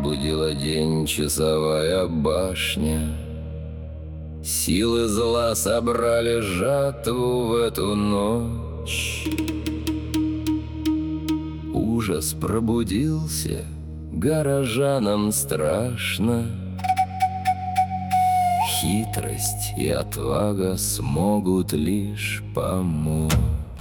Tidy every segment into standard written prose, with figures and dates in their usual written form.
Будила день часовая башня. Силы зла собрали жатву в эту ночь. Ужас пробудился, горожанам страшно. Хитрость и отвага смогут лишь помочь.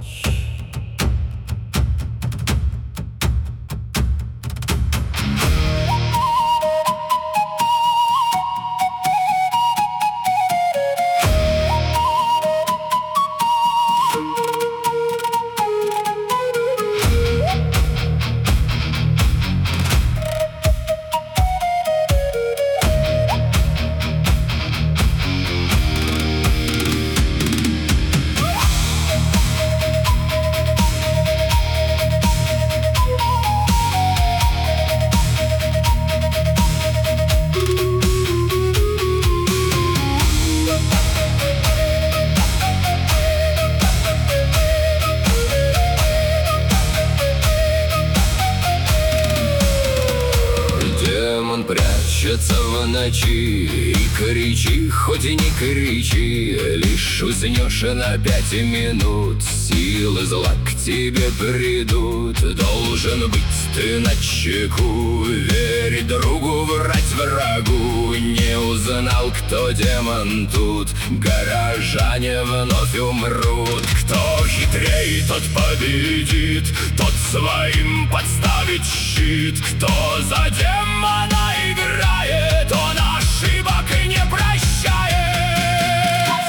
Прячется в ночи и кричи, хоть и не кричи, лишь уснешь на 5 минут, силы зла к тебе придут. Должен быть ты начеку, верить другу, врать врагу. Не узнал, кто демон тут, горожане вновь умрут. Кто хитрее, тот победит, тот своим подставит щит. Кто за демона играет, он ошибок не прощает.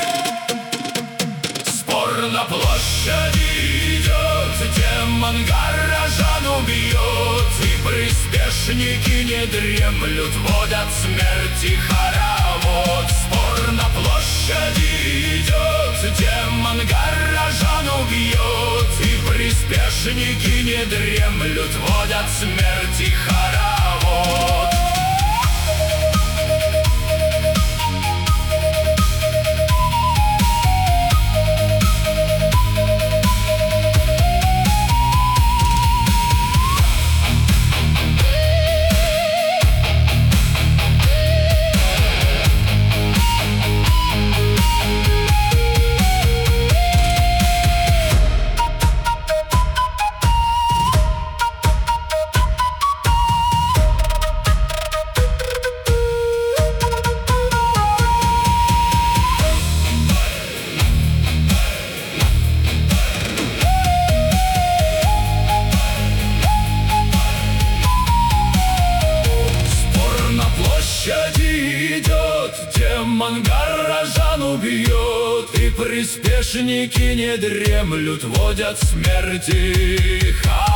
Спор на площади идет, демон горожан убьет. И приспешники не дремлют, водят смерти хоровод. Спор на площади идет, демон горожан убьет. И приспешники не дремлют, водят смерти хоровод. Идет, демон горожан убьет. И приспешники не дремлют, водят смерти